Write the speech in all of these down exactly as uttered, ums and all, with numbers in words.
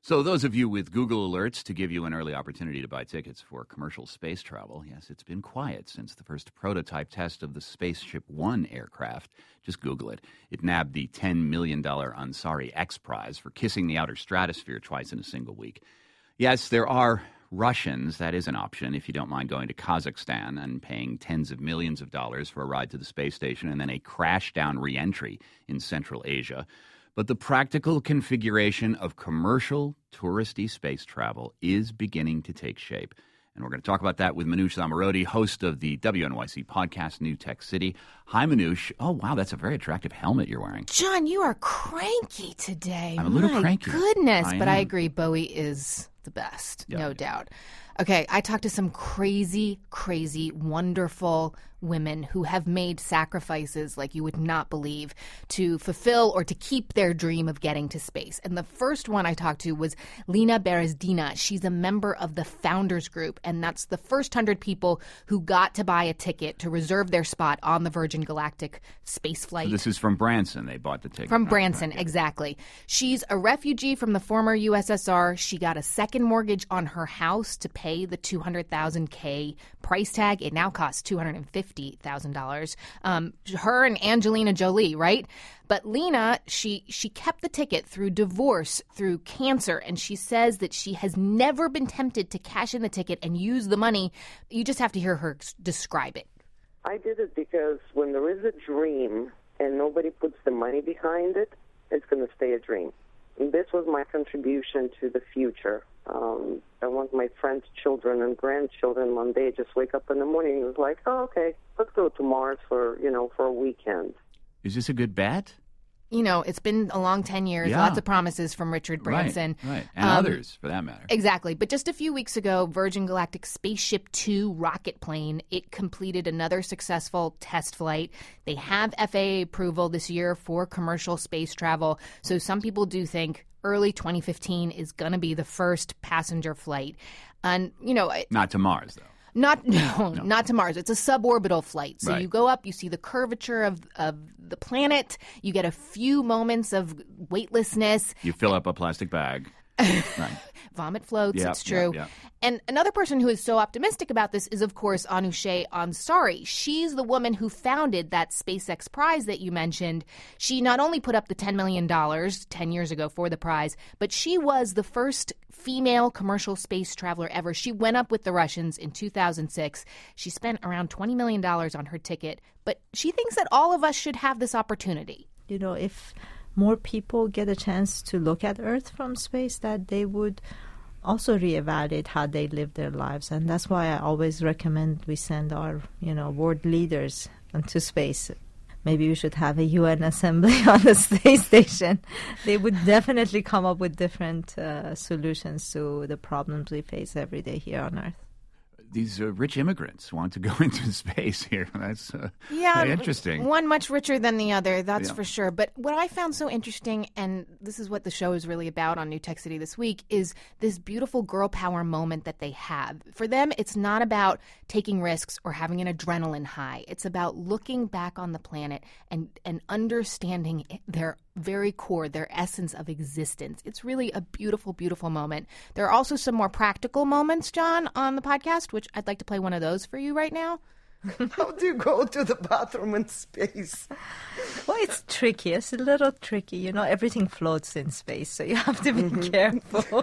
So those of you with Google Alerts to give you an early opportunity to buy tickets for commercial space travel, yes, it's been quiet since the first prototype test of the Spaceship One aircraft. Just Google it. It nabbed the ten million dollars Ansari X Prize for kissing the outer stratosphere twice in a single week. Yes, there are Russians. That is an option if you don't mind going to Kazakhstan and paying tens of millions of dollars for a ride to the space station and then a crash-down re-entry in Central Asia. But the practical configuration of commercial touristy space travel is beginning to take shape. And we're going to talk about that with Manoush Zomorodi, host of the W N Y C podcast, New Tech City. Hi, Manoush. Oh, wow, that's a very attractive helmet you're wearing. John, you are cranky today. I'm a little My cranky. goodness. I but am. I agree, Bowie is the best, Yeah. no doubt. Okay, I talked to some crazy, crazy, wonderful women who have made sacrifices like you would not believe to fulfill or to keep their dream of getting to space. And the first one I talked to was Lena Berezdina. She's a member of the Founders Group, and that's the first hundred people who got to buy a ticket to reserve their spot on the Virgin Galactic space flight. So this is from Branson. They bought the ticket. From Oh, Branson, right, yeah. exactly. She's a refugee from the former U S S R. She got a second mortgage on her house to pay the two hundred thousand dollars price tag. It now costs two hundred fifty thousand dollars. Um, her and Angelina Jolie, right? But Lena, she she kept the ticket through divorce, through cancer, and she says that she has never been tempted to cash in the ticket and use the money. You just have to hear her s- describe it. I did it because when there is a dream and nobody puts the money behind it, it's going to stay a dream. And this was my contribution to the future. Um, I want my friends' children and grandchildren one day just wake up in the morning and it was like, oh, okay, let's go to Mars for, you know, for a weekend. Is this a good bet? You know, it's been a long ten years, Yeah. lots of promises from Richard Branson. Right, right. And Um, others, for that matter. Exactly. But just a few weeks ago, Virgin Galactic Spaceship Two rocket plane, it completed another successful test flight. They have F A A approval this year for commercial space travel. So some people do think early twenty fifteen is going to be the first passenger flight. And, you know, it- Not to Mars, though. not no, not to Mars. It's a suborbital flight. So Right. you go up, you see the curvature of of the planet. You get a few moments of weightlessness. You fill up a plastic bag. Right. Vomit floats, Yeah, it's true. yeah, yeah. And another person who is so optimistic about this is, of course, Anousheh Ansari. She's the woman who founded that SpaceX prize that you mentioned. She not only put up the ten million dollars ten years ago for the prize, but she was the first female commercial space traveler ever. She went up with the Russians in two thousand six. She spent around twenty million dollars on her ticket, but she thinks that all of us should have this opportunity. You know, if more people get a chance to look at Earth from space, that they would also reevaluate how they live their lives. And that's why I always recommend we send our, you know, world leaders into space. Maybe we should have a U N assembly on the space station. They would definitely come up with different uh, solutions to the problems we face every day here on Earth. These uh, rich immigrants want to go into space here. That's uh, Yeah, very interesting. One much richer than the other, that's Yeah. for sure. But what I found so interesting, and this is what the show is really about on New Tech City this week, is this beautiful girl power moment that they have. For them, it's not about taking risks or having an adrenaline high. It's about looking back on the planet and, and understanding their very core, their essence of existence. It's really a beautiful, beautiful moment. There are also some more practical moments, John, on the podcast, which I'd like to play one of those for you right now. How do you go to the bathroom in space? Well, it's tricky. It's a little tricky. You know, everything floats in space, so you have to be careful.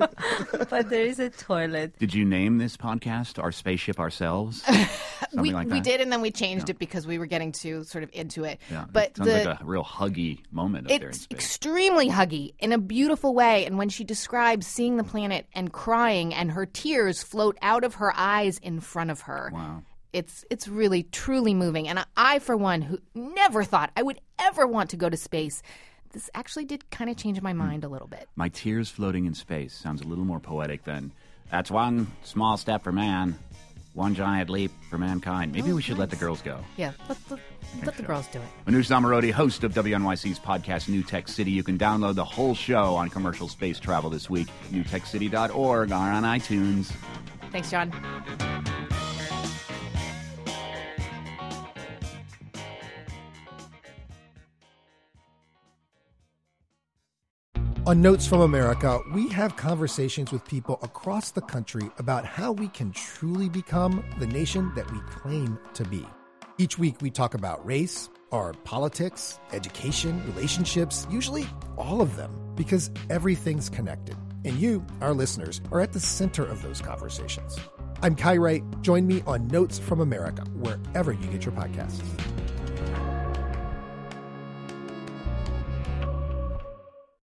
But there is a toilet. Did you name this podcast Our Spaceship Ourselves? Something we like we that? did, and then we changed it because we were getting too sort of into it. Yeah, but it sounds the, like a real huggy moment up there in it's space. extremely huggy in a beautiful way. And when she describes seeing the planet and crying, and her tears float out of her eyes in front of her. Wow. It's it's really, truly moving. And I, I, for one, who never thought I would ever want to go to space, this actually did kind of change my mind a little bit. My tears floating in space sounds a little more poetic than that's one small step for man, one giant leap for mankind. Maybe Oh, we should let the nice. girls go. Yeah, let, let, let the so. girls do it. Manoush Zomorodi, host of W N Y C's podcast New Tech City. You can download the whole show on commercial space travel this week at new tech city dot org or on iTunes. Thanks, John. On Notes from America, we have conversations with people across the country about how we can truly become the nation that we claim to be. Each week, we talk about race, our politics, education, relationships, usually all of them, because everything's connected. And you, our listeners, are at the center of those conversations. I'm Kai Wright. Join me on Notes from America, wherever you get your podcasts.